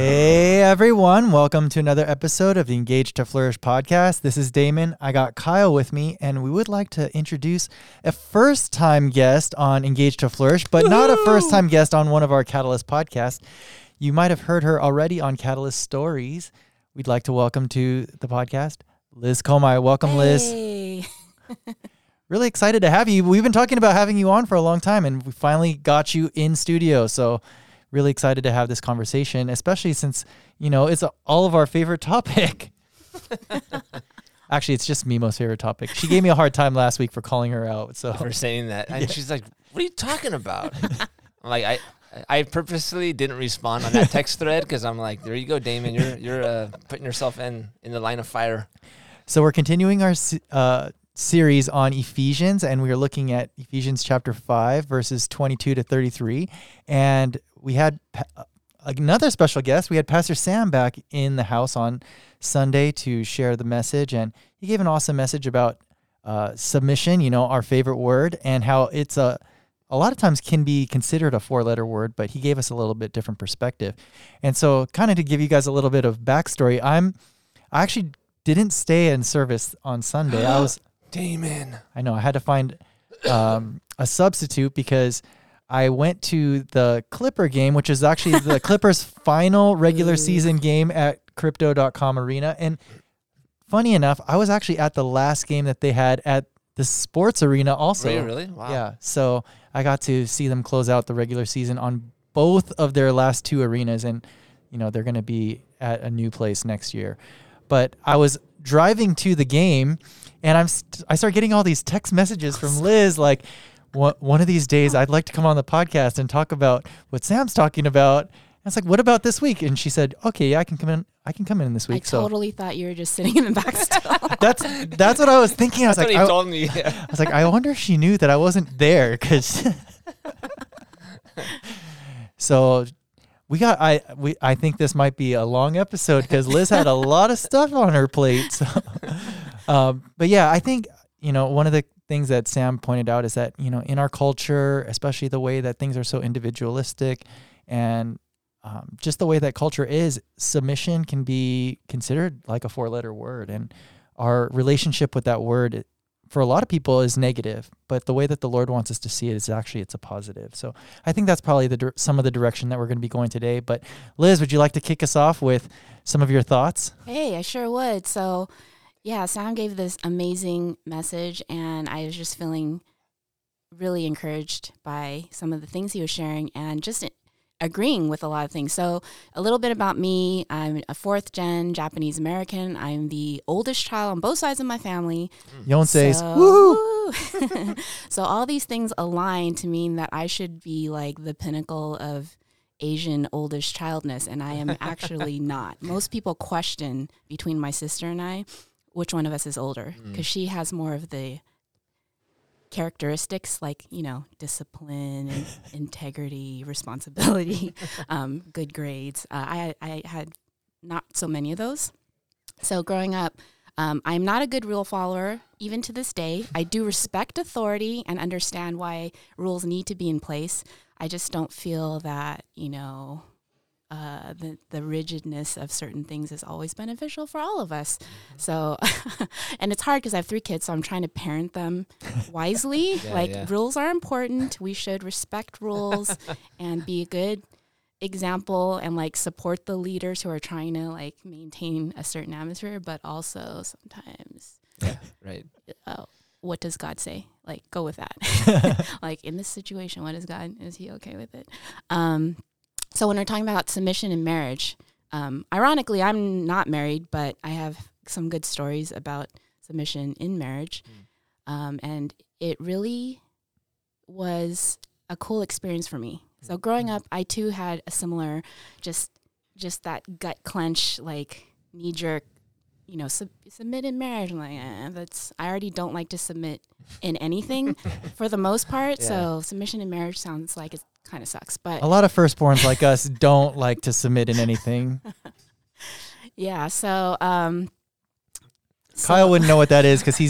Hey everyone, welcome to another episode of the Engage to Flourish podcast. This is Damon. I got Kyle with me, and we would like to introduce a first-time guest on Engage to Flourish, but not a first-time guest on one of our Catalyst podcasts. You might have heard her already on Catalyst Stories. We'd like to welcome to the podcast Liz Comey. Welcome, Liz. Hey. Really excited to have you. We've been talking about having you on for a long time, and we finally got you in studio, so really excited to have this conversation, especially since, you know, it's all of our favorite topic. Actually, it's just Mimo's favorite topic. She gave me a hard time last week for calling her out. So for saying that. And she's like, what are you talking about? I'm like, I purposely didn't respond on that text thread because I'm like, there you go, Damon. You're putting yourself in the line of fire. So we're continuing our series on Ephesians, and we are looking at Ephesians chapter 5, verses 22 to 33. And we had another special guest. We had Pastor Sam back in the house on Sunday to share the message, and he gave an awesome message about submission, you know, our favorite word, and how it's a lot of times can be considered a four-letter word, but he gave us a little bit different perspective. And so kind of to give you guys a little bit of backstory, I actually didn't stay in service on Sunday. I was Damon. I know I had to find a substitute because I went to the Clipper game, which is actually the Clippers' final regular season game at Crypto.com Arena. And funny enough, I was actually at the last game that they had at the Sports Arena also. Really? Wow. Yeah. So I got to see them close out the regular season on both of their last two arenas. And, you know, they're going to be at a new place next year. But I was driving to the game, and I start getting all these text messages from Liz like, one of these days I'd like to come on the podcast and talk about what Sam's talking about. And I was like, what about this week? And she said, okay, yeah, I can come in this week. I totally thought you were just sitting in the back still. That's what I was thinking. I was That's like, what he told me. I was like, I wonder if she knew that I wasn't there. So I think this might be a long episode because Liz had a lot of stuff on her plate. So, but yeah, I think, you know, one of the things that Sam pointed out is that, you know, in our culture, especially the way that things are so individualistic and just the way that culture is, submission can be considered like a four-letter word. And our relationship with that word, for a lot of people, is negative. But the way that the Lord wants us to see it is actually it's a positive. So I think that's probably some of the direction that we're going to be going today. But Liz, would you like to kick us off with some of your thoughts? Hey, I sure would. So yeah, Sam gave this amazing message, and I was just feeling really encouraged by some of the things he was sharing and just agreeing with a lot of things. So a little bit about me. I'm a fourth-gen Japanese American. I'm the oldest child on both sides of my family. Yonseis. Woohoo! So all these things align to mean that I should be like the pinnacle of Asian oldest childness, and I am actually not. Most people question between my sister and I which one of us is older, because she has more of the characteristics like, you know, discipline and integrity, responsibility, good grades. I had not so many of those. So growing up, I'm not a good rule follower, even to this day. I do respect authority and understand why rules need to be in place. I just don't feel that, you know, the rigidness of certain things is always beneficial for all of us. So, and it's hard because I have 3 kids, so I'm trying to parent them wisely. Rules are important. We should respect rules and be a good example and like support the leaders who are trying to like maintain a certain atmosphere, but also sometimes, what does God say? Like, go with that. Like in this situation, what is God? Is he okay with it? So when we're talking about submission in marriage, ironically, I'm not married, but I have some good stories about submission in marriage. And it really was a cool experience for me. So growing up, I too had a similar, just that gut clench, like knee jerk, you know, submit in marriage. I'm like, I already don't like to submit in anything for the most part. Yeah. So submission in marriage sounds like it's kind of sucks, but a lot of firstborns like us don't like to submit in anything. Yeah. So, Kyle wouldn't know what that is because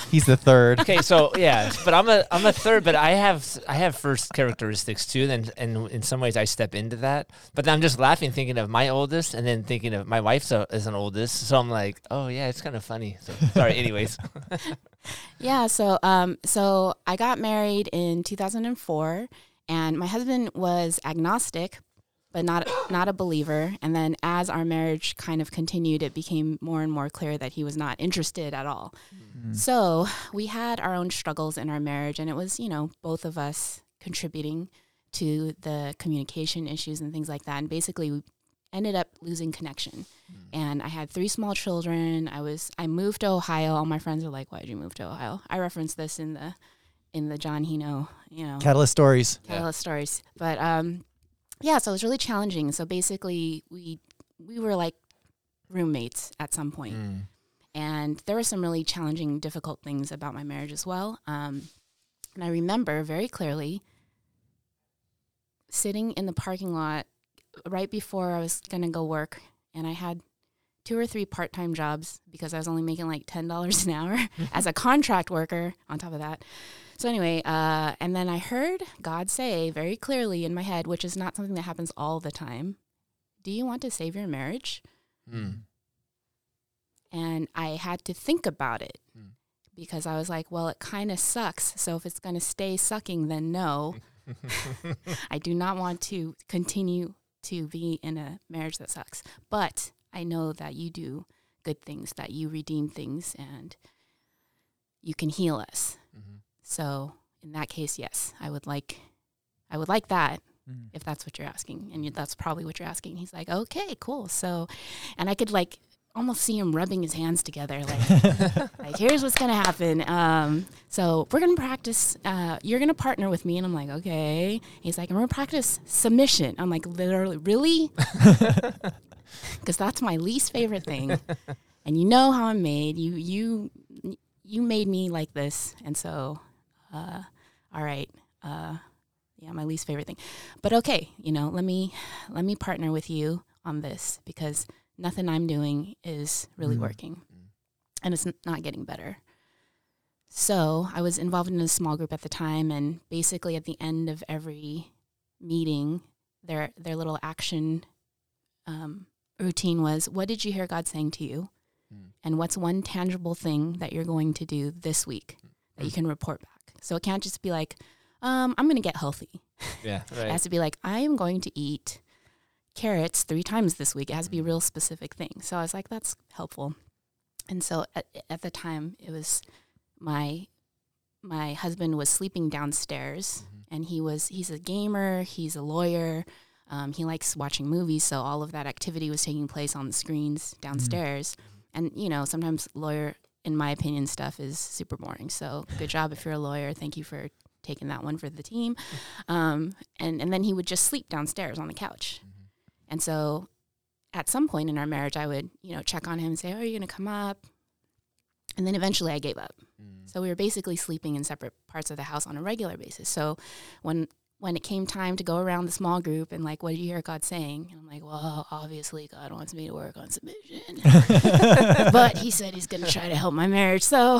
He's the third. Okay, so yeah, but I'm a third, but I have first characteristics too, and in some ways I step into that. But then I'm just laughing, thinking of my oldest, and then thinking of my wife is an oldest. So I'm like, oh yeah, it's kind of funny. So sorry. Anyways. Yeah. So so I got married in 2004, and my husband was agnostic, but not a believer. And then as our marriage kind of continued, it became more and more clear that he was not interested at all. Mm-hmm. So we had our own struggles in our marriage, and it was, both of us contributing to the communication issues and things like that. And basically we ended up losing connection. And I had 3 small children. I moved to Ohio. All my friends are like, "Why did you move to Ohio?" I referenced this in the John Hino, Catalyst Stories. Stories. But yeah, so it was really challenging. So basically we were like roommates at some point. And there were some really challenging, difficult things about my marriage as well. And I remember very clearly sitting in the parking lot right before I was going to go work, and I had 2 or 3 part-time jobs because I was only making like $10 an hour as a contract worker on top of that. So anyway, and then I heard God say very clearly in my head, which is not something that happens all the time, "Do you want to save your marriage?" And I had to think about it because I was like, well, it kind of sucks. So if it's going to stay sucking, then no. I do not want to continue to be in a marriage that sucks. But I know that you do good things, that you redeem things, and you can heal us. So in that case, yes, I would like that, if that's what you're asking. And that's probably what you're asking. He's like, okay, cool. So, and I could like almost see him rubbing his hands together. Like here's what's going to happen. So we're going to practice, you're going to partner with me. And I'm like, okay. He's like, I'm going to practice submission. I'm like, literally, really? Because that's my least favorite thing. And you know how I'm made. You made me like this. And so, all right. Yeah, my least favorite thing. But okay, let me partner with you on this because nothing I'm doing is really working. And it's not getting better. So I was involved in a small group at the time, and basically at the end of every meeting, their little action routine was, what did you hear God saying to you? And what's one tangible thing that you're going to do this week that you can report back? So it can't just be like, I'm going to get healthy. Yeah, right. It has to be like, I am going to eat carrots 3 times this week. It has to be a real specific thing. So I was like, that's helpful. And so at the time, it was my husband was sleeping downstairs, and he's a gamer, he's a lawyer, he likes watching movies, so all of that activity was taking place on the screens downstairs. And sometimes lawyer, in my opinion, stuff is super boring. So good job if you're a lawyer. Thank you for taking that one for the team. And then he would just sleep downstairs on the couch. And so at some point in our marriage, I would, check on him and say, "Oh, are you going to come up?" And then eventually I gave up. So we were basically sleeping in separate parts of the house on a regular basis. So when it came time to go around the small group and like, what did you hear God saying? And I'm like, well, obviously God wants me to work on submission. But he said he's going to try to help my marriage. So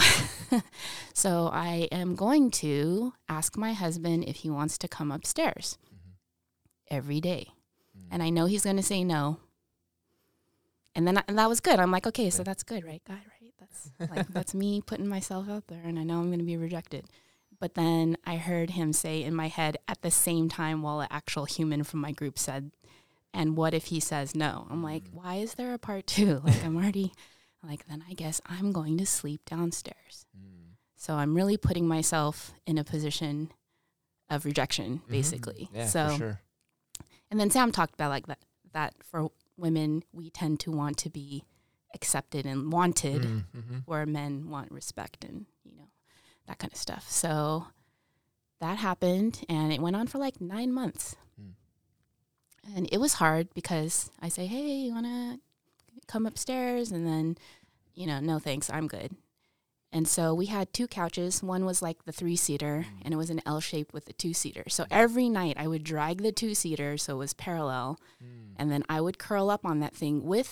I am going to ask my husband if he wants to come upstairs every day. And I know he's going to say no. And that was good. I'm like, okay, so that's good, right, God, right? That's me putting myself out there, and I know I'm going to be rejected. But then I heard him say in my head at the same time while an actual human from my group said, "And what if he says no?" I'm like, why is there a part 2? Like, I'm already, like, then I guess I'm going to sleep downstairs. So I'm really putting myself in a position of rejection, basically. Yeah, so, for sure. And then Sam talked about like that for women, we tend to want to be accepted and wanted, where men want respect and, that kind of stuff. So that happened, and it went on for like 9 months. And it was hard because I say, "Hey, you want to come upstairs?" And then, "No, thanks, I'm good." And so we had 2 couches. One was like the 3-seater, and it was an L shape with the 2-seater. So every night I would drag the 2-seater so it was parallel, and then I would curl up on that thing with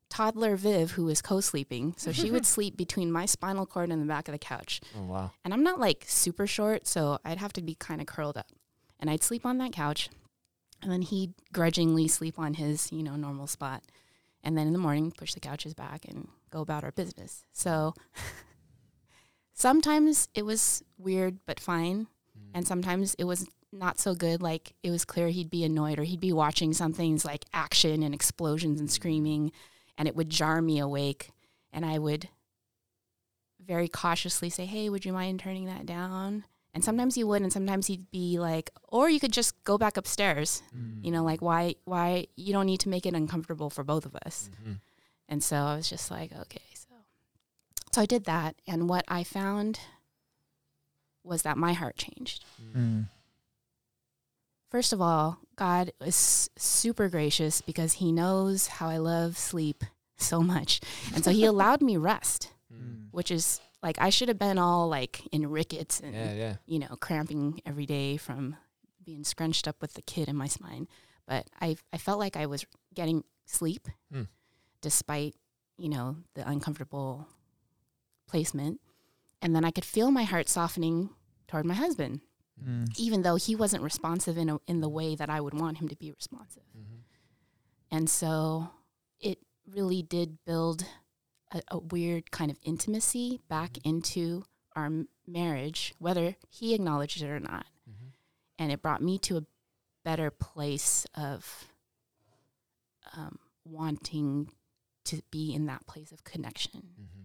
toddler Viv, who was co-sleeping. So she would sleep between my spinal cord and the back of the couch. Oh, wow. And I'm not like super short, so I'd have to be kind of curled up. And I'd sleep on that couch, and then he'd grudgingly sleep on his, normal spot. And then in the morning, push the couches back and go about our business. So sometimes it was weird but fine, and sometimes it was not so good. Like, it was clear he'd be annoyed, or he'd be watching something's like action and explosions and screaming, and it would jar me awake, and I would very cautiously say, hey, would you mind turning that down? And sometimes he would, and sometimes he'd be like, or you could just go back upstairs. Like, why you don't need to make it uncomfortable for both of us. And so I was just like, okay. So I did that, and what I found was that my heart changed. First of all, God is super gracious because he knows how I love sleep so much. And so he allowed me rest, which is like, I should have been all like in rickets and, cramping every day from being scrunched up with the kid in my spine. But I felt like I was getting sleep despite, the uncomfortable placement. And then I could feel my heart softening toward my husband, even though he wasn't responsive in the way that I would want him to be responsive. And so it really did build a weird kind of intimacy back into our marriage, whether he acknowledged it or not. And it brought me to a better place of wanting to be in that place of connection.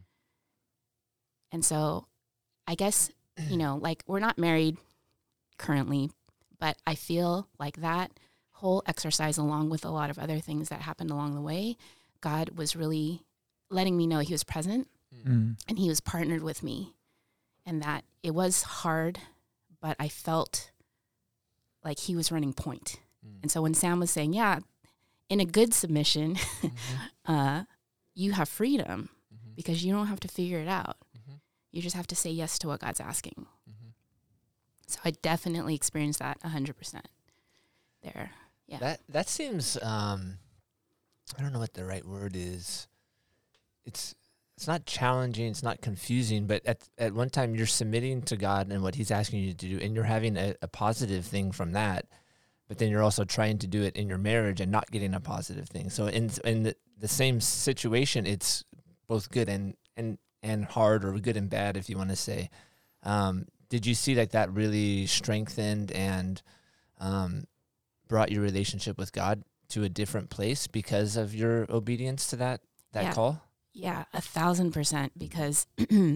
And so I guess, like, we're not married currently, but I feel like that whole exercise, along with a lot of other things that happened along the way, God was really letting me know he was present and he was partnered with me, and that it was hard, but I felt like he was running point. And so when Sam was saying, yeah, in a good submission, you have freedom because you don't have to figure it out. You just have to say yes to what God's asking. So I definitely experienced that 100% there. Yeah. That seems, I don't know what the right word is. It's not challenging, it's not confusing, but at one time you're submitting to God and what he's asking you to do, and you're having a positive thing from that, but then you're also trying to do it in your marriage and not getting a positive thing. So in the same situation, it's both good and hard, or good and bad, if you want to say. Did you see that really strengthened and brought your relationship with God to a different place because of your obedience to that call? Yeah, 1,000%, because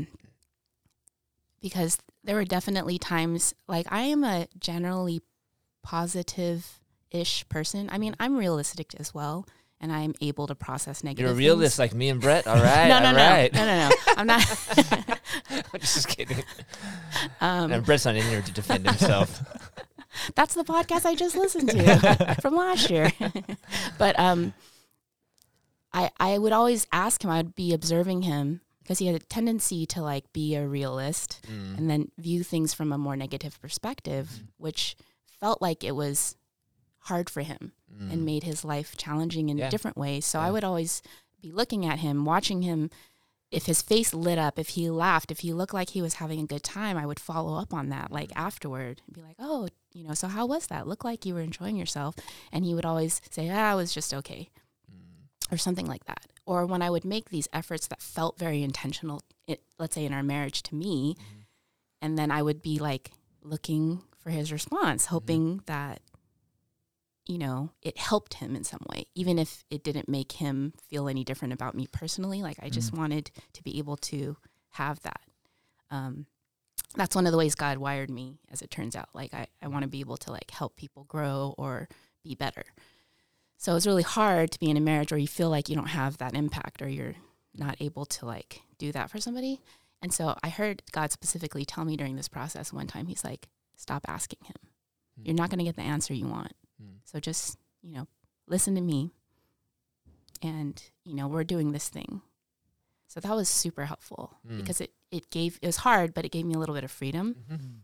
there were definitely times, like, I am a generally positive-ish person. I mean, I'm realistic as well, and I'm able to process negative You're a realist things. like me and Brett? All right, No. I'm not. I'm just kidding. And Brett's not in here to defend himself. That's the podcast I just listened to from last year. But I would always ask him, I would be observing him, because he had a tendency to like be a realist and then view things from a more negative perspective, which felt like it was hard for him and made his life challenging in different ways. So I would always be looking at him, watching him. If his face lit up, if he laughed, if he looked like he was having a good time, I would follow up on that, like afterward, and be like, oh, so how was that? Looked like you were enjoying yourself. And he would always say, it was just okay, or something like that. Or when I would make these efforts that felt very intentional, let's say in our marriage to me, and then I would be like looking for his response, hoping that, it helped him in some way, even if it didn't make him feel any different about me personally. Like, I just wanted to be able to have that. That's one of the ways God wired me, as it turns out. Like, I want to be able to like help people grow or be better. So it's really hard to be in a marriage where you feel like you don't have that impact, or you're not able to like do that for somebody. And so I heard God specifically tell me during this process one time, he's like, stop asking him. You're not going to get the answer you want. So just, listen to me, and, we're doing this thing. So that was super helpful because it was hard, but it gave me a little bit of freedom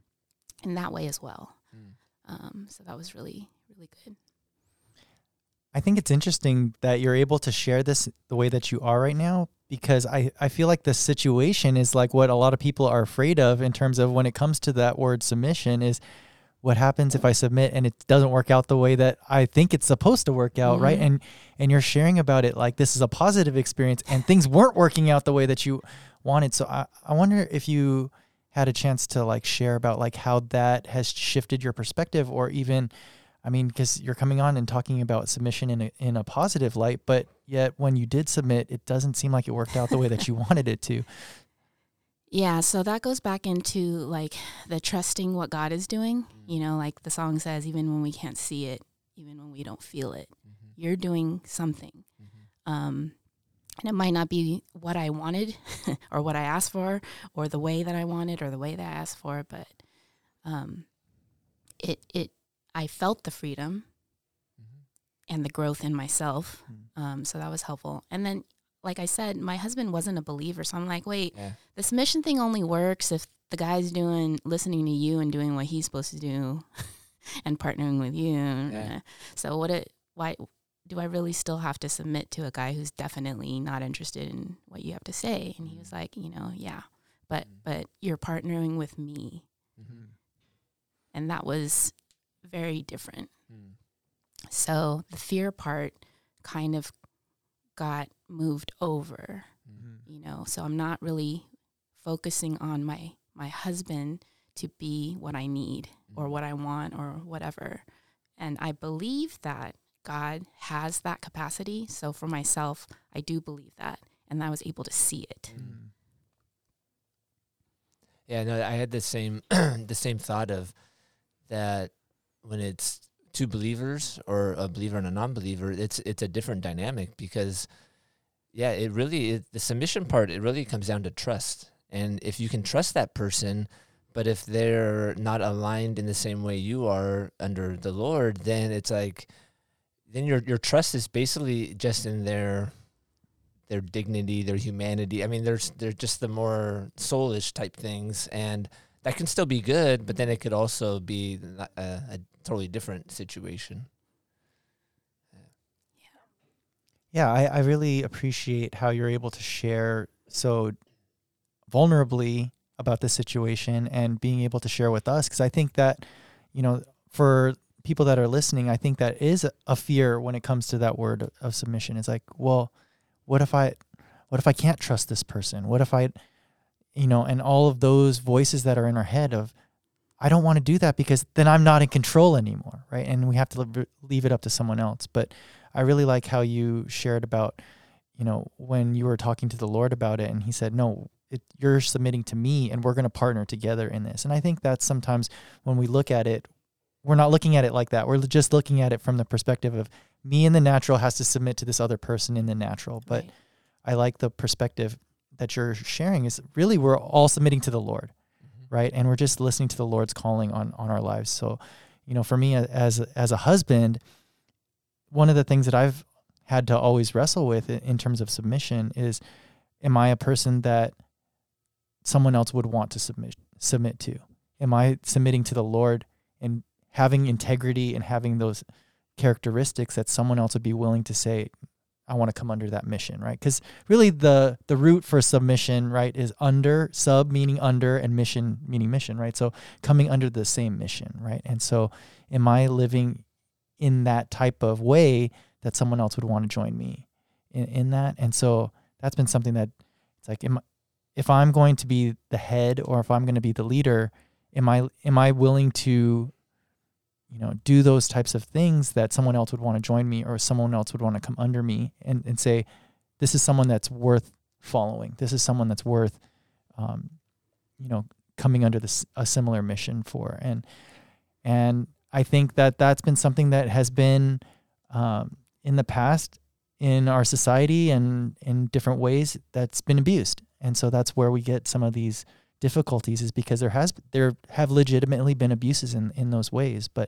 in that way as well. So that was really, really good. I think it's interesting that you're able to share this the way that you are right now, because I feel like the situation is like what a lot of people are afraid of in terms of when it comes to that word submission is what happens if I submit and it doesn't work out the way that I think it's supposed to work out, right? And you're sharing about it like this is a positive experience and things weren't working out the way that you wanted. So I wonder if you had a chance to like share about like how that has shifted your perspective, or even, I mean, because you're coming on and talking about submission in a positive light, but yet when you did submit, it doesn't seem like it worked out the way that you wanted it to. Yeah, so that goes back into like the trusting what God is doing. You know, like the song says, even when we can't see it, even when we don't feel it, you're doing something. And it might not be what I wanted or what I asked for or the way that I wanted or the way that I asked for, but I felt the freedom and the growth in myself. So that was helpful. And then, like I said, my husband wasn't a believer. So I'm like, wait, the submission thing only works if the guy's listening to you and doing what he's supposed to do and partnering with you. Yeah. So why do I really still have to submit to a guy who's definitely not interested in what you have to say? And he was like, but you're partnering with me. And that was very different. So the fear part kind of got moved over, so I'm not really focusing on my husband to be what I need or what I want or whatever. And I believe that God has that capacity. So for myself, I do believe that. And I was able to see it. Yeah, no, I had the same thought of that when it's two believers or a believer and a non-believer, it's a different dynamic because, the submission part, it really comes down to trust. And if you can trust that person, but if they're not aligned in the same way you are under the Lord, then it's like, then your trust is basically just in their dignity, their humanity. I mean, they're just the more soulish type things, and that can still be good, but then it could also be a totally different situation. Yeah, I really appreciate how you're able to share so vulnerably about the situation and being able to share with us, because I think that, for people that are listening, I think that is a fear when it comes to that word of submission. It's like, well, what if I can't trust this person? What if I, and all of those voices that are in our head of, I don't want to do that because then I'm not in control anymore, right? And we have to leave it up to someone else. But I really like how you shared about, when you were talking to the Lord about it, and he said, no, you're submitting to me and we're going to partner together in this. And I think that sometimes when we look at it, we're not looking at it like that. We're just looking at it from the perspective of me in the natural has to submit to this other person in the natural. But I like the perspective that you're sharing is really we're all submitting to the Lord, right? And we're just listening to the Lord's calling on our lives. So, for me as a husband, one of the things that I've had to always wrestle with in terms of submission is, am I a person that someone else would want to submit to? Am I submitting to the Lord and having integrity and having those characteristics that someone else would be willing to say, I want to come under that mission, right? Because really the root for submission, right, is under, sub meaning under, and mission meaning mission, right? So coming under the same mission, right? And so am I living in that type of way that someone else would want to join me in that? And so that's been something that it's like, if I'm going to be the head or if I'm going to be the leader, am I willing to do those types of things that someone else would want to join me or someone else would want to come under me and say, this is someone that's worth following. This is someone that's worth, coming under a similar mission for. And I think that that's been something that has been in the past in our society and in different ways that's been abused. And so that's where we get some of these difficulties, is because there have legitimately been abuses in those ways. But,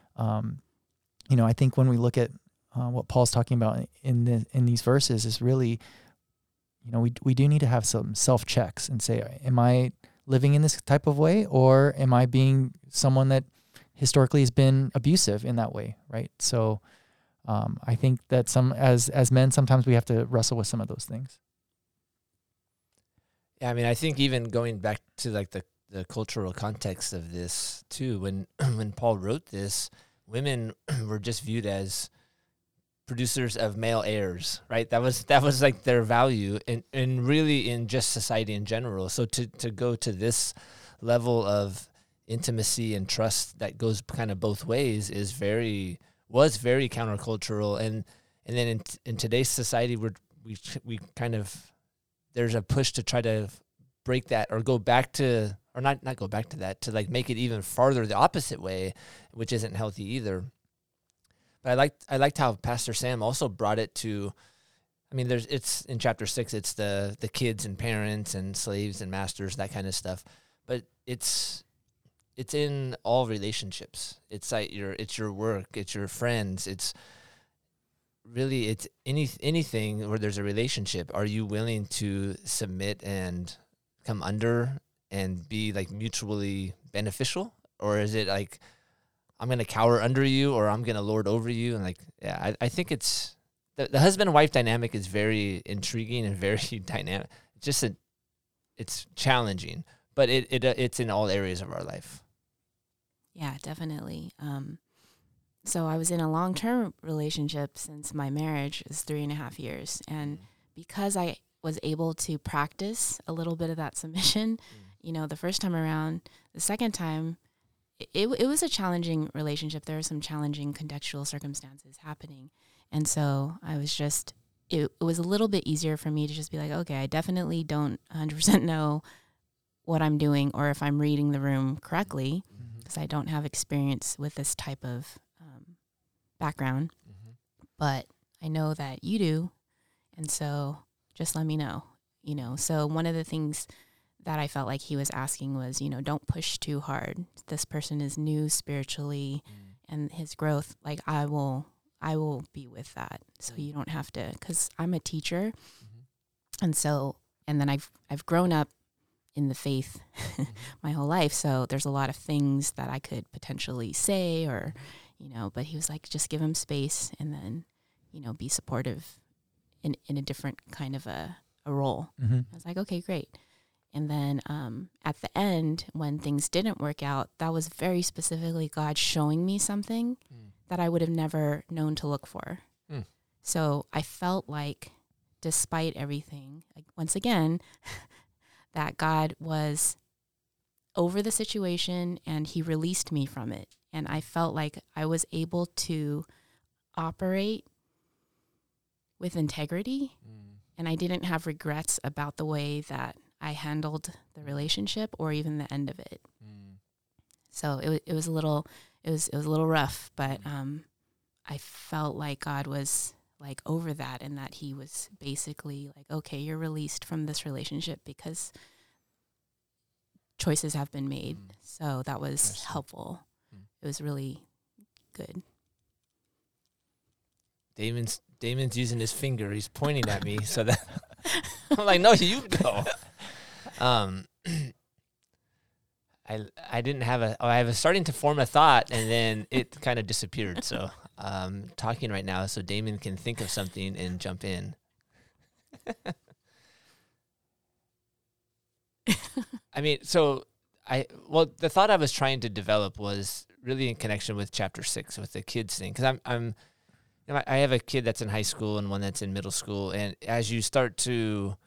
I think when we look at what Paul's talking about in these verses is really, we do need to have some self-checks and say, am I living in this type of way, or am I being someone that historically has been abusive in that way, right? So I think that as men, sometimes we have to wrestle with some of those things. Yeah, I mean, I think even going back to like the cultural context of this too, when when Paul wrote this, women were just viewed as producers of male heirs, right? That was like their value, and really in just society in general. So to go to this level of intimacy and trust that goes kind of both ways was very countercultural, and then in today's society we kind of, there's a push to try to break that or go back to, or not go back to that, to like make it even farther the opposite way, which isn't healthy either. But I liked how Pastor Sam also brought it to, I mean, it's in chapter 6, it's the kids and parents and slaves and masters, that kind of stuff. But it's in all relationships. It's like it's your work, it's your friends, it's really, it's anything where there's a relationship. Are you willing to submit and come under and be like mutually beneficial? Or is it like, I'm going to cower under you, or I'm going to lord over you? And like, yeah, I think it's, the husband and wife dynamic is very intriguing and very dynamic. It's challenging, but it's in all areas of our life. Yeah, definitely. So I was in a long-term relationship since my marriage was 3.5 years. And because I was able to practice a little bit of that submission, the first time around, the second time, it was a challenging relationship. There were some challenging contextual circumstances happening. And so I was just, it was a little bit easier for me to just be like, okay, I definitely don't 100% know what I'm doing or if I'm reading the room correctly, because I don't have experience with this type of background. But I know that you do. And so just let me know, So one of the things that I felt like he was asking was, don't push too hard. This person is new spiritually and his growth, like I will be with that. So you don't have to, because I'm a teacher. And then I've grown up in the faith my whole life. So there's a lot of things that I could potentially say or, but he was like, just give him space and then, be supportive in a different kind of a role. I was like, okay, great. And then at the end, when things didn't work out, that was very specifically God showing me something that I would have never known to look for. So I felt like, despite everything, like once again, that God was over the situation and he released me from it. And I felt like I was able to operate with integrity and I didn't have regrets about the way that I handled the relationship or even the end of it. So it was a little rough, but I felt like God was like over that and that he was basically like, okay, you're released from this relationship because choices have been made. So that was helpful. It was really good. Damon's using his finger. He's pointing at me so that I'm like, no, you go. I didn't have I was starting to form a thought and then it kind of disappeared. So talking right now so Damon can think of something and jump in. I mean, the thought I was trying to develop was really in connection with chapter 6 with the kids thing. Cause I have a kid that's in high school and one that's in middle school. And as they start to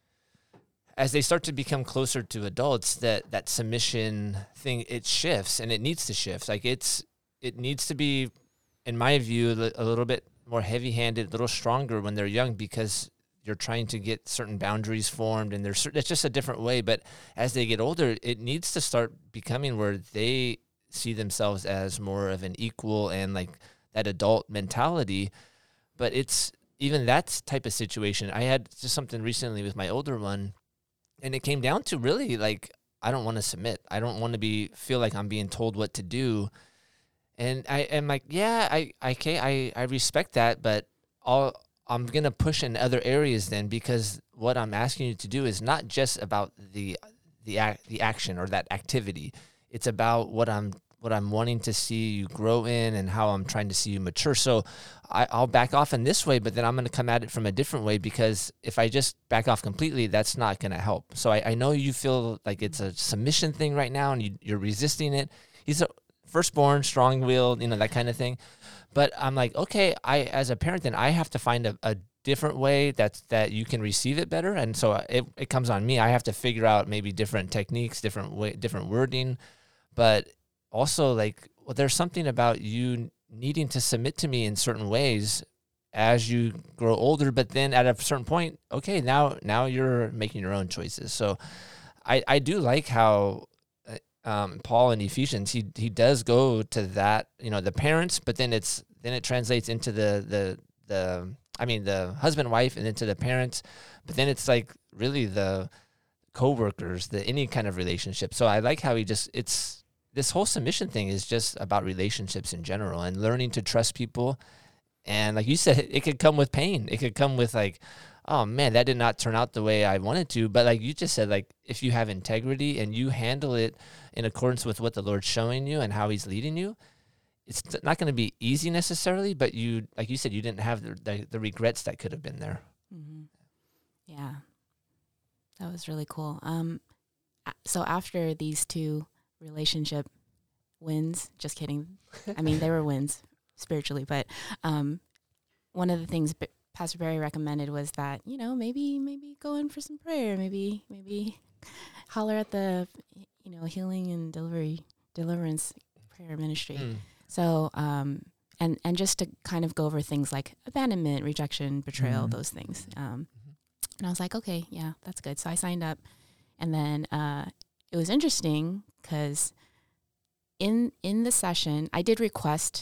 become closer to adults, that submission thing, it shifts and it needs to shift. Like it needs to be, in my view, a little bit more heavy-handed, a little stronger when they're young because you're trying to get certain boundaries formed and it's just a different way. But as they get older, it needs to start becoming where they see themselves as more of an equal and like that adult mentality. But it's even that type of situation. I had just something recently with my older one, and it came down to really like, I don't want to submit. I don't want to feel like I'm being told what to do. And I am like, yeah, I respect that, but I'm going to push in other areas then, because what I'm asking you to do is not just about the action or that activity. It's about what I'm I'm wanting to see you grow in and how I'm trying to see you mature. So I'll back off in this way, but then I'm going to come at it from a different way, because if I just back off completely, that's not going to help. So I know you feel like it's a submission thing right now and you're resisting it. He's a firstborn, strong-willed, that kind of thing. But I'm like, okay, as a parent, then I have to find a different way that you can receive it better. And so it comes on me. I have to figure out maybe different techniques, different wording, but also there's something about you needing to submit to me in certain ways as you grow older, but then at a certain point, okay, now you're making your own choices. So I do like how Paul in Ephesians, he does go to that, the parents, but then it translates into the husband and wife and into the parents, but then it's like really the co-workers, any kind of relationship. So I like how this whole submission thing is just about relationships in general and learning to trust people. And like you said, it could come with pain. It could come with like, oh man, that did not turn out the way I wanted to. But like you just said, like if you have integrity and you handle it in accordance with what the Lord's showing you and how he's leading you, it's not going to be easy necessarily, but like you said, you didn't have the regrets that could have been there. Mm-hmm. Yeah, that was really cool. So after these two relationship wins, just kidding. I mean, they were wins spiritually, but one of the things Pastor Barry recommended was that, maybe go in for some prayer, maybe holler at the, healing and deliverance prayer ministry. So, and just to kind of go over things like abandonment, rejection, betrayal, those things. And I was like, okay, yeah, that's good. So I signed up, and then it was interesting because in the session, I did request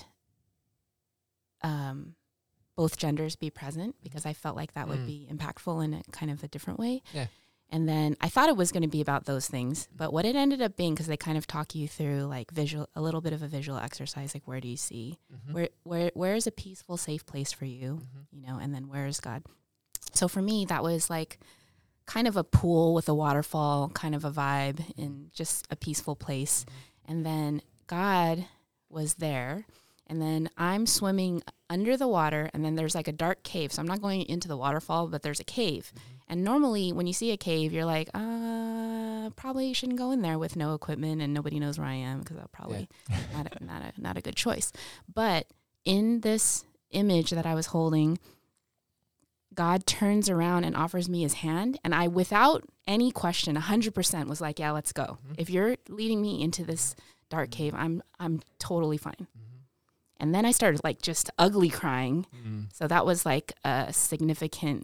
both genders be present because I felt like that would be impactful in a kind of a different way. Yeah. And then I thought it was going to be about those things, but what it ended up being, because they kind of talk you through like a little bit of a visual exercise, like where do you see, where is a peaceful, safe place for you, and then where is God? So for me, that was like kind of a pool with a waterfall, kind of a vibe, in just a peaceful place. And then God was there, and then I'm swimming under the water, and then there's like a dark cave. So I'm not going into the waterfall, but there's a cave. And normally when you see a cave, you're like, probably shouldn't go in there with no equipment and nobody knows where I am, because I'll probably not a good choice. But in this image that I was holding, God turns around and offers me his hand. And I, without any question, 100% was like, yeah, let's go. If you're leading me into this dark cave, I'm totally fine. And then I started like just ugly crying. So that was like a significant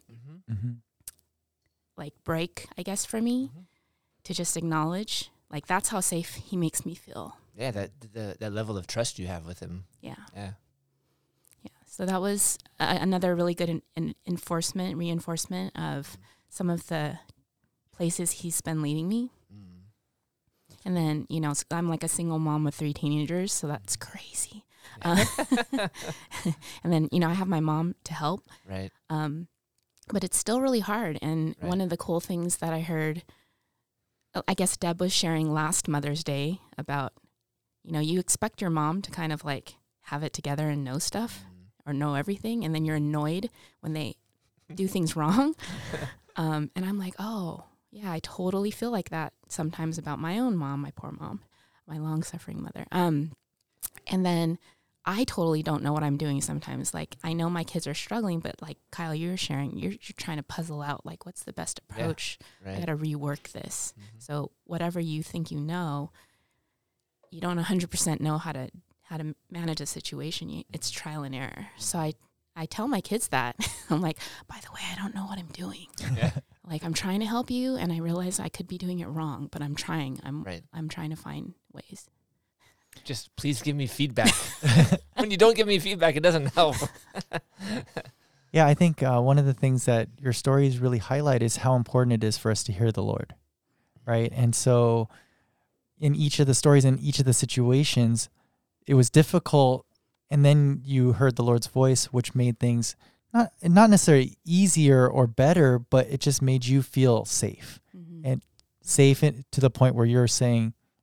like break, I guess, for me to just acknowledge, like, that's how safe he makes me feel. Yeah, that level of trust you have with him. Yeah. Yeah. Yeah. So that was another really good reinforcement of some of the places he's been leading me. And then, I'm like a single mom with 3 teenagers, so that's crazy. Yeah. And then, I have my mom to help. Right. But it's still really hard. And one of the cool things that I heard, I guess Deb was sharing last Mother's Day about, you expect your mom to kind of like have it together and know stuff or know everything. And then you're annoyed when they do things wrong. And I'm like, oh, yeah, I totally feel like that sometimes about my own mom, my poor mom, my long-suffering mother. And then I totally don't know what I'm doing sometimes. Like, I know my kids are struggling, but like Kyle, you're sharing, you're trying to puzzle out, like, what's the best approach? Yeah, right. I got to rework this. So whatever you think you know, you don't 100% know how to manage a situation. It's trial and error. So I tell my kids that. I'm like, by the way, I don't know what I'm doing. Yeah. Like, I'm trying to help you, and I realize I could be doing it wrong, but I'm trying. I'm trying to find ways. Just please give me feedback. When you don't give me feedback, it doesn't help. Yeah, I think one of the things that your stories really highlight is how important it is for us to hear the Lord, right? And so in each of the stories, in each of the situations, it was difficult, and then you heard the Lord's voice, which made things not necessarily easier or better, but it just made you feel safe. And safe to the point where you're saying,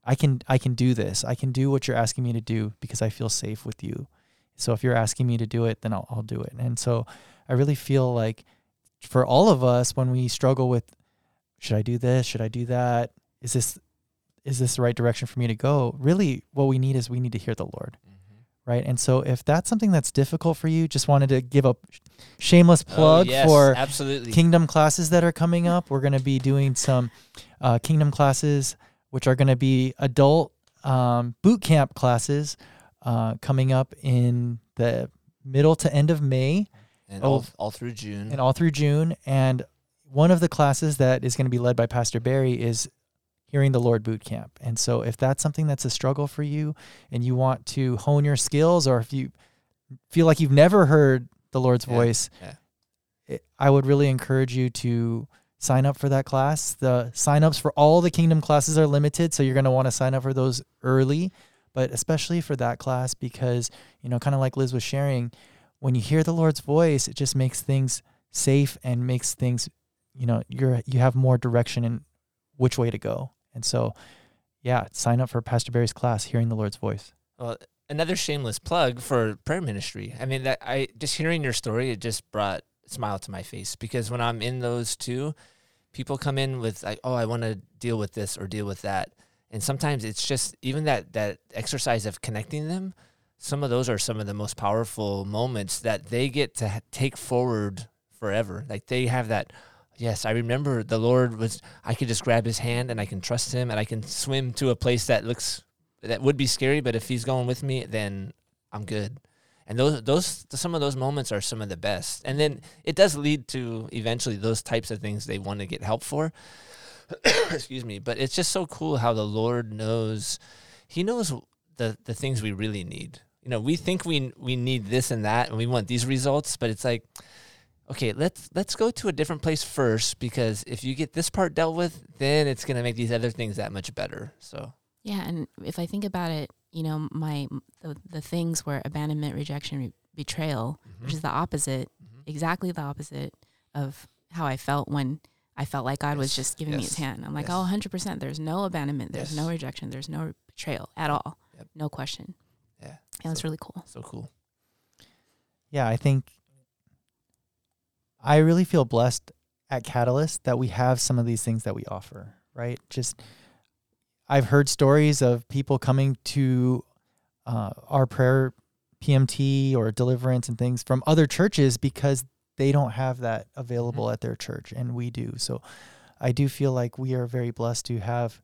I can do this. I can do what you're asking me to do because I feel safe with you. So if you're asking me to do it, then I'll do it. And so I really feel like for all of us, when we struggle with, should I do this? Should I do that? Is this the right direction for me to go? Really, what we need to hear the Lord. Right. And so if that's something that's difficult for you, just wanted to give a shameless plug for absolutely. Kingdom classes that are coming up. We're going to be doing some Kingdom classes, which are going to be adult boot camp classes coming up in the middle to end of May. And all through June. And all through June. And one of the classes that is going to be led by Pastor Barry is Hearing the Lord Boot Camp. And so if that's something that's a struggle for you and you want to hone your skills, or if you feel like you've never heard the Lord's voice, I would really encourage you to sign up for that class. The signups for all the Kingdom classes are limited, so you're going to want to sign up for those early, but especially for that class because, kind of like Liz was sharing, when you hear the Lord's voice, it just makes things safe and makes things, you have more direction in which way to go. And so, sign up for Pastor Barry's class, Hearing the Lord's Voice. Well, another shameless plug for prayer ministry. I mean, just hearing your story, it just brought a smile to my face because when I'm in those two, people come in with like, oh, I want to deal with this or deal with that. And sometimes it's just even that exercise of connecting them. Some of those are some of the most powerful moments that they get to take forward forever. Like they have that, yes, I remember the Lord I could just grab his hand and I can trust him and I can swim to a place that would be scary, but if he's going with me, then I'm good. And some of those moments are some of the best. And then it does lead to eventually those types of things they want to get help for. Excuse me. But it's just so cool how the Lord knows, he knows the things we really need. We think we need this and that and we want these results, but it's like, okay, let's go to a different place first, because if you get this part dealt with, then it's going to make these other things that much better. So yeah, and if I think about it, the things where abandonment, rejection, betrayal, which is the opposite, exactly the opposite of how I felt when I felt like God was just giving me his hand. I'm like, 100%. There's no abandonment. There's no rejection. There's no betrayal at all. Yep. No question. Yeah, it was really cool. So cool. Yeah, I think I really feel blessed at Catalyst that we have some of these things that we offer, right? Just, I've heard stories of people coming to our prayer PMT or deliverance and things from other churches because they don't have that available at their church, and we do. So I do feel like we are very blessed to have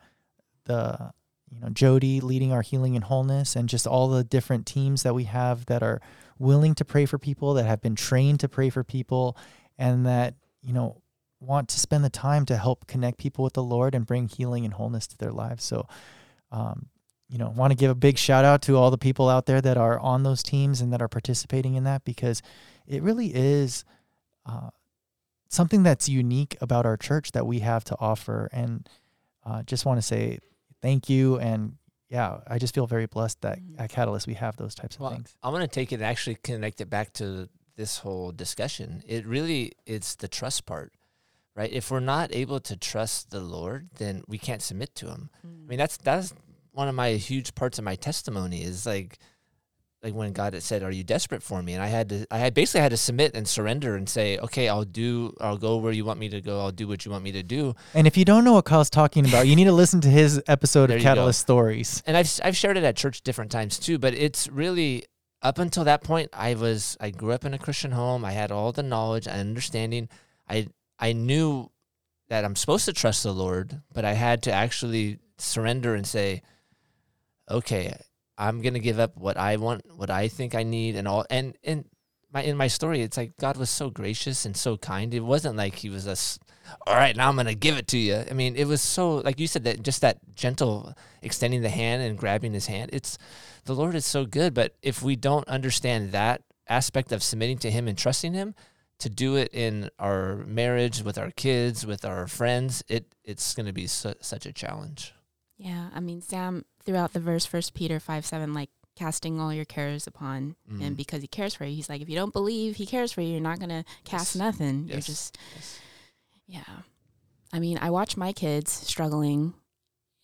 Jody leading our healing and wholeness, and just all the different teams that we have that are willing to pray for people, that have been trained to pray for people, and that, want to spend the time to help connect people with the Lord and bring healing and wholeness to their lives. So, want to give a big shout out to all the people out there that are on those teams and that are participating in that, because it really is something that's unique about our church that we have to offer. And just want to say thank you. And I just feel very blessed that at Catalyst we have those types of things. I'm going to take it and actually connect it back to this whole discussion. It's the trust part, right? If we're not able to trust the Lord, then we can't submit to him. I mean, that's one of my huge parts of my testimony is like when God had said, "Are you desperate for me?" And I basically had to submit and surrender and say, "Okay, I'll go where you want me to go. I'll do what you want me to do." And if you don't know what Kyle's talking about, you need to listen to his episode of Catalyst Stories. And I've shared it at church different times too, but it's really up until that point, I grew up in a Christian home. I had all the knowledge and understanding. I knew that I'm supposed to trust the Lord, but I had to actually surrender and say, okay, I'm going to give up what I want, what I think I need, and all. And in my story, it's like God was so gracious and so kind. It wasn't like he was all right, now I'm going to give it to you. I mean, it was so, like you said, that just that gentle extending the hand and grabbing his hand. The Lord is so good, but if we don't understand that aspect of submitting to him and trusting him, to do it in our marriage, with our kids, with our friends, it's going to be such a challenge. Yeah, I mean, Sam, throughout the verse, 1 Peter 5:7, like casting all your cares upon him because he cares for you. He's like, if you don't believe he cares for you, you're not going to cast nothing. You're just, yeah. I mean, I watch my kids struggling,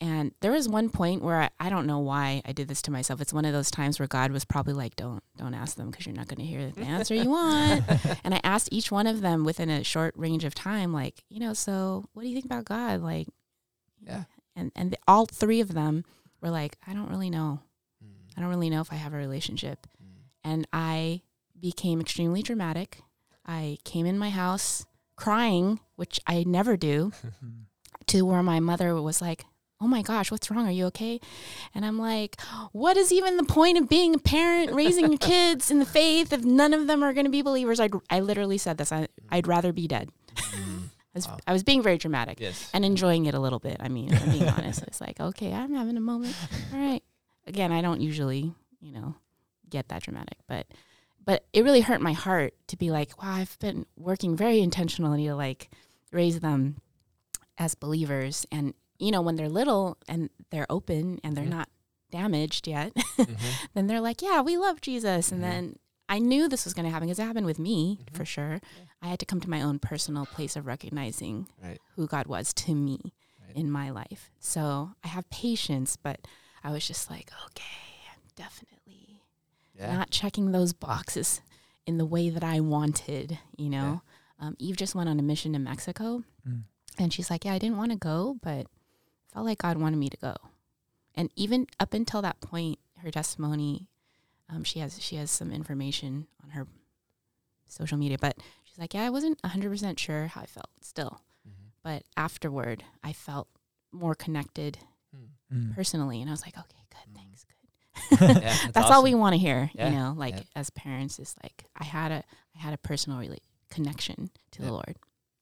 And there was one point where I don't know why I did this to myself. It's one of those times where God was probably like, don't ask them because you're not going to hear the answer you want. And I asked each one of them within a short range of time, like, so what do you think about God? Like, Yeah. And all three of them were like, I don't really know. I don't really know if I have a relationship. And I became extremely dramatic. I came in my house crying, which I never do, to where my mother was like, oh my gosh, what's wrong? Are you okay? And I'm like, what is even the point of being a parent, raising your kids in the faith if none of them are going to be believers? I literally said this. I'd rather be dead. I was being very dramatic and enjoying it a little bit. I mean, if I'm being honest, it's like, okay, I'm having a moment. All right. Again, I don't usually, get that dramatic, but it really hurt my heart to be like, wow, I've been working very intentionally to like raise them as believers. And, when they're little and they're open and they're not damaged yet, then they're like, yeah, we love Jesus. And then I knew this was going to happen because it happened with me for sure. I had to come to my own personal place of recognizing who God was to me in my life. So I have patience, but I was just like, okay, I'm definitely not checking those boxes in the way that I wanted, Eve just went on a mission to Mexico and she's like, yeah, I didn't want to go, but felt like God wanted me to go. And even up until that point, her testimony, she has some information on her social media, but she's like, yeah, I wasn't 100% sure how I felt still. But afterward, I felt more connected personally. And I was like, okay, good, thanks, good. That's awesome. All we want to hear, as parents is like, I had a personal connection to the Lord.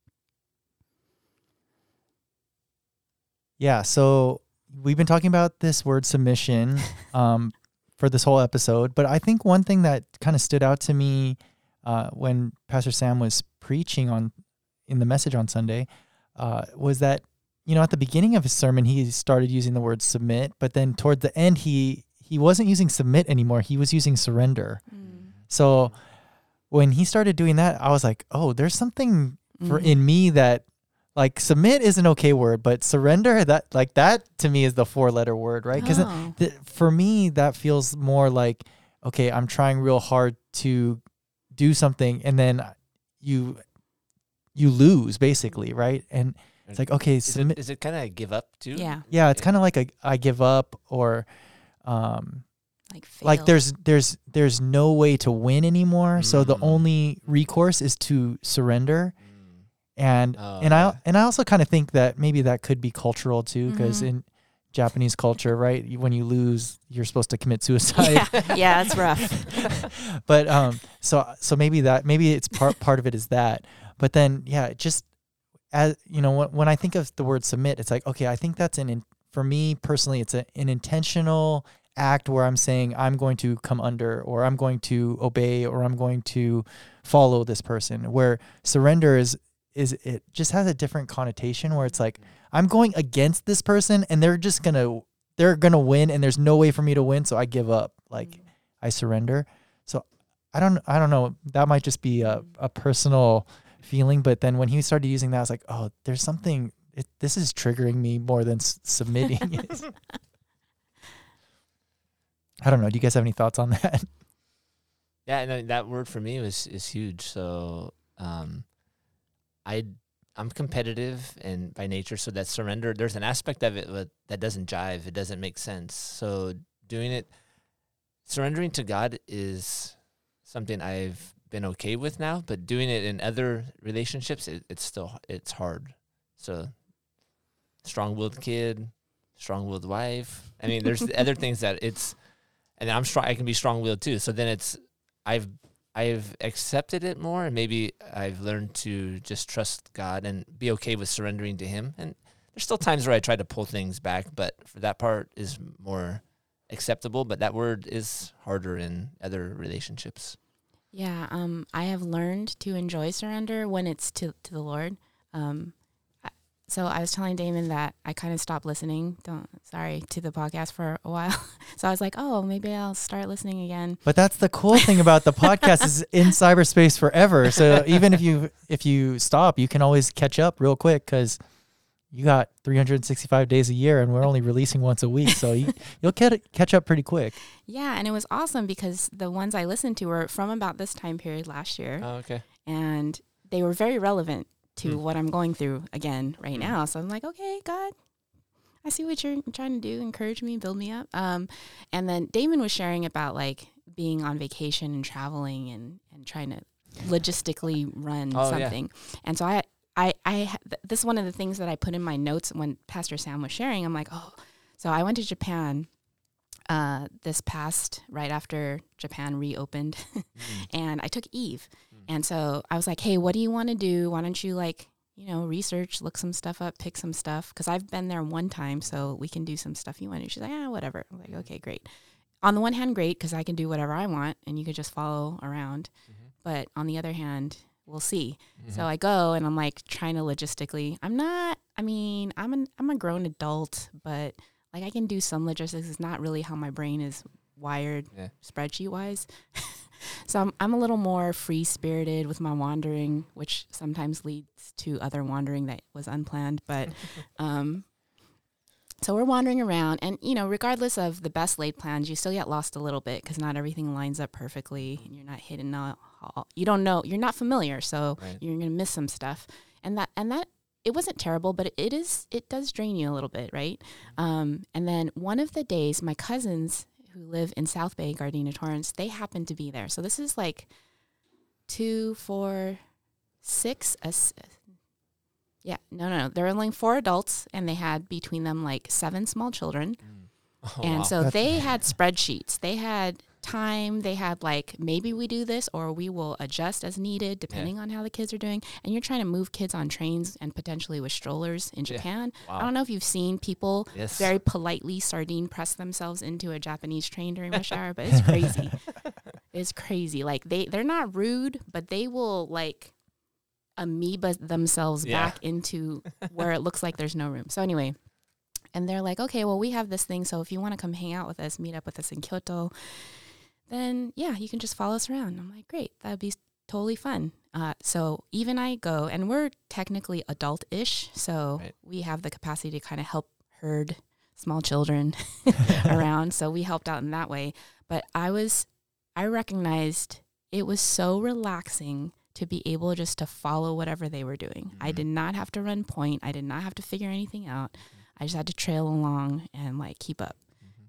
Yeah. So we've been talking about this word submission, for this whole episode, but I think one thing that kind of stood out to me, when Pastor Sam was preaching in the message on Sunday, was that, at the beginning of his sermon, he started using the word submit, but then toward the end, he wasn't using submit anymore. He was using surrender. So when he started doing that, I was like, oh, there's something in me that like submit is an okay word, but surrender, that to me is the 4-letter word, right? Because for me, that feels more like, okay, I'm trying real hard to do something and then you lose basically, right? And it's like, okay, is it kind of give up too? Yeah, it's kind of like I give up, or like there's no way to win anymore. So the only recourse is to surrender. And I also kind of think that maybe that could be cultural too, because in Japanese culture, right, when you lose, you're supposed to commit suicide. Yeah, it's rough. But so maybe it's part of it is that. But then just as when I think of the word submit, it's like, okay, I think that's for me personally, it's an intentional act where I'm saying I'm going to come under, or I'm going to obey, or I'm going to follow this person. Where surrender is it just has a different connotation where it's like I'm going against this person and they're gonna win and there's no way for me to win, so I give up, like I surrender. So I don't know, that might just be a personal feeling, but then when he started using that, I was like, oh, there's something, this is triggering me more than submitting. I don't know, do you guys have any thoughts on that? Yeah, no, that word for me is huge. So I'm competitive and by nature, so that surrender, there's an aspect of it that doesn't jive. It doesn't make sense. So surrendering to God is something I've been okay with now, but doing it in other relationships, it's hard. So strong-willed kid, strong-willed wife. I mean, there's other things that and I'm strong. I can be strong-willed too. So then I've accepted it more, and maybe I've learned to just trust God and be okay with surrendering to Him. And there's still times where I try to pull things back, but for that part is more acceptable. But that word is harder in other relationships. Yeah, I have learned to enjoy surrender when it's to the Lord. So I was telling Damon that I kind of stopped listening to the podcast for a while. So I was like, oh, maybe I'll start listening again. But that's the cool thing about the podcast is in cyberspace forever. So even if you stop, you can always catch up real quick because you got 365 days a year, and we're only releasing once a week, so you'll catch up pretty quick. Yeah, and it was awesome because the ones I listened to were from about this time period last year. Oh, okay. And they were very relevant to what I'm going through again right now. So I'm like, okay, God, I see what you're trying to do. Encourage me, build me up. And then Damon was sharing about like being on vacation and traveling and trying to logistically run something. Yeah. And so this is one of the things that I put in my notes when Pastor Sam was sharing. I'm like, oh, so I went to Japan right after Japan reopened, and I took Eve. And so I was like, hey, what do you want to do? Why don't you research, look some stuff up, pick some stuff? Because I've been there one time, so we can do some stuff you want to do. She's like, whatever. I'm like, okay, great. On the one hand, great, because I can do whatever I want, and you could just follow around. But on the other hand, we'll see. So I go, and I'm like trying to logistically. I'm a grown adult, but like I can do some logistics. It's not really how my brain is wired, spreadsheet wise. So I'm a little more free spirited with my wandering, which sometimes leads to other wandering that was unplanned. But so we're wandering around, and regardless of the best laid plans, you still get lost a little bit because not everything lines up perfectly, and you're not hitting you don't know, you're not familiar, so you're gonna miss some stuff, and that it wasn't terrible, but it does drain you a little bit, right? And then one of the days, my cousins who live in South Bay, Gardena Torrance, they happened to be there. So this is like 2, 4, 6. There were only 4 adults, and they had between them like 7 small children. So they had spreadsheets. They had time. They had like, maybe we do this or we will adjust as needed depending on how the kids are doing. And you're trying to move kids on trains and potentially with strollers in Japan. Wow. I don't know if you've seen people very politely sardine press themselves into a Japanese train during rush hour, but it's crazy. It's crazy. Like they're not rude, but they will like amoeba themselves back into where it looks like there's no room. So anyway, and they're like, okay, well, we have this thing, so if you want to come hang out with us, meet up with us in Kyoto, then you can just follow us around. I'm like, great, that would be totally fun. So Eve and I go, and we're technically adult-ish, so we have the capacity to kind of help herd small children around. So we helped out in that way. But I recognized it was so relaxing to be able just to follow whatever they were doing. I did not have to run point. I did not have to figure anything out. I just had to trail along and like keep up.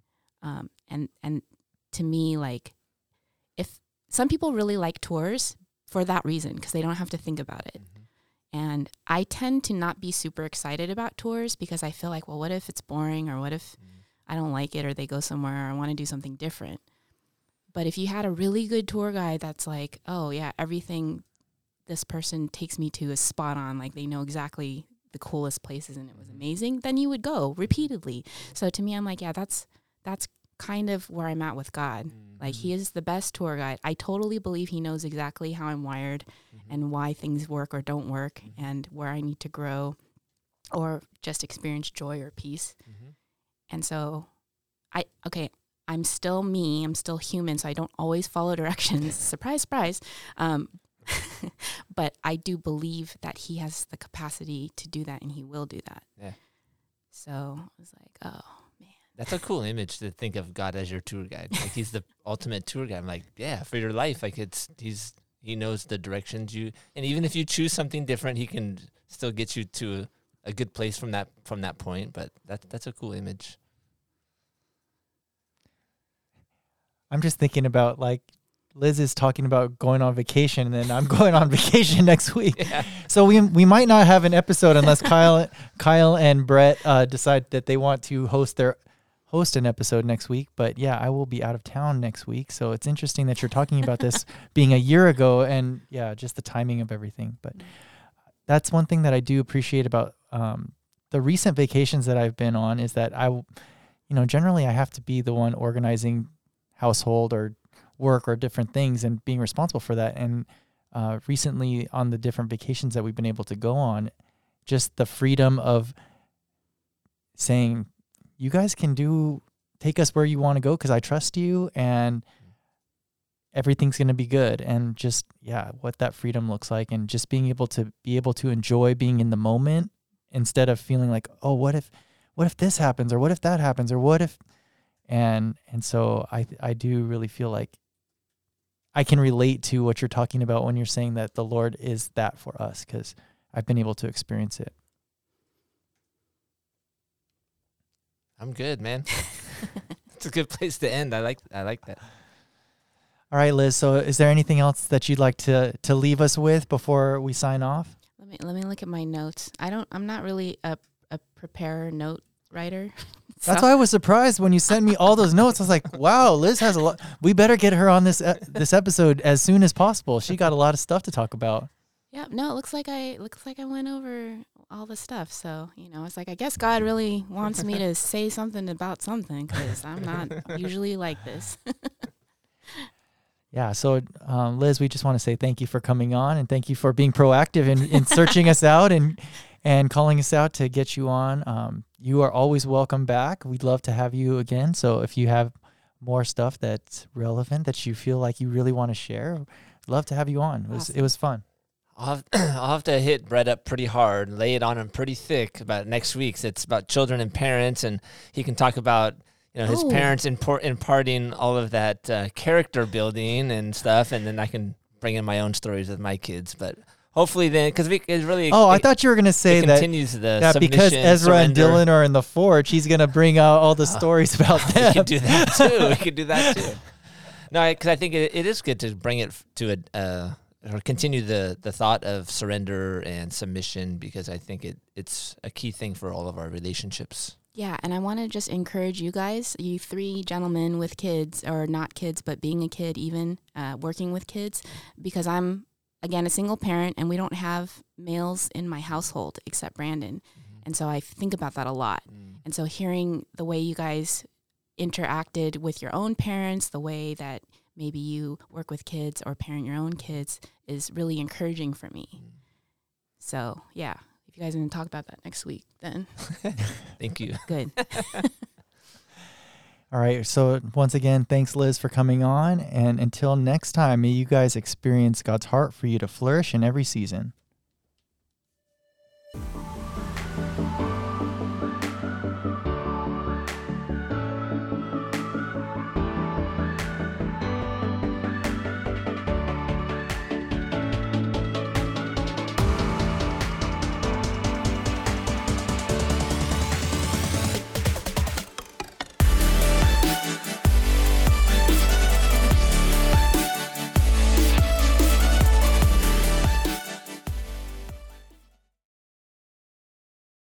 And to me, like, if some people really like tours for that reason, because they don't have to think about it. And I tend to not be super excited about tours because I feel like, well, what if it's boring, or what if I don't like it, or they go somewhere, or I want to do something different. But if you had a really good tour guide that's like, oh yeah, everything this person takes me to is spot on, like they know exactly the coolest places and it was amazing, then you would go repeatedly. So to me, I'm like, yeah, that's kind of where I'm at with God. Like, he is the best tour guide. I totally believe he knows exactly how I'm wired and why things work or don't work and where I need to grow or just experience joy or peace. And so I'm still me. I'm still human, so I don't always follow directions. Surprise, surprise. But I do believe that he has the capacity to do that, and he will do that. Yeah. So I was like, oh, man. That's a cool image to think of God as your tour guide. Like, he's the ultimate tour guide. I'm like, yeah, for your life. Like, he knows the directions and even if you choose something different, he can still get you to a good place from that point. But that's a cool image. I'm just thinking about, like, Liz is talking about going on vacation, and then I'm going on vacation next week. Yeah. So we might not have an episode unless Kyle and Brett decide that they want to host an episode next week. But yeah, I will be out of town next week. So it's interesting that you're talking about this being a year ago, and yeah, just the timing of everything. But that's one thing that I do appreciate about the recent vacations that I've been on is that generally I have to be the one organizing household or work or different things and being responsible for that. And recently on the different vacations that we've been able to go on, just the freedom of saying, you guys can take us where you want to go because I trust you and everything's going to be good. And just, what that freedom looks like, and just being able to enjoy being in the moment instead of feeling like, oh, what if this happens, or what if that happens, or what if, and so I do really feel like I can relate to what you're talking about when you're saying that the Lord is that for us, because I've been able to experience it. I'm good, man. It's a good place to end. I like that. All right, Liz. So is there anything else that you'd like to leave us with before we sign off? Let me look at my notes. I'm not really a preparer note writer. That's why I was surprised when you sent me all those notes. I was like, wow, Liz has a lot. We better get her on this episode as soon as possible. She got a lot of stuff to talk about. Yeah, no, it looks like I went over all the stuff. So, it's like, I guess God really wants me to say something about something, because I'm not usually like this. Yeah. So, Liz, we just want to say thank you for coming on, and thank you for being proactive in searching us out and calling us out to get you on. You are always welcome back. We'd love to have you again. So if you have more stuff that's relevant that you feel like you really want to share, I'd love to have you on. It was fun. I'll have to hit Brett up pretty hard, lay it on him pretty thick about next week's. It's about children and parents, and he can talk about his parents imparting all of that character building and stuff, and then I can bring in my own stories with my kids. But hopefully then, because it's really... Oh, I thought you were going to say that because Ezra and Dylan are in the forge, he's going to bring out all the stories about them. We could do that too. No, because I think it is good to bring it to or continue the thought of surrender and submission, because I think it's a key thing for all of our relationships. Yeah, and I want to just encourage you guys, you three gentlemen with kids, or not kids, but being a kid even, working with kids, because I'm, again, a single parent, and we don't have males in my household except Brandon. Mm-hmm. And so I think about that a lot. Mm. And so hearing the way you guys interacted with your own parents, the way that maybe you work with kids or parent your own kids, is really encouraging for me. Mm. So, yeah. If you guys are going to talk about that next week, then. Thank you. Good. All right. So once again, thanks, Liz, for coming on. And until next time, may you guys experience God's heart for you to flourish in every season.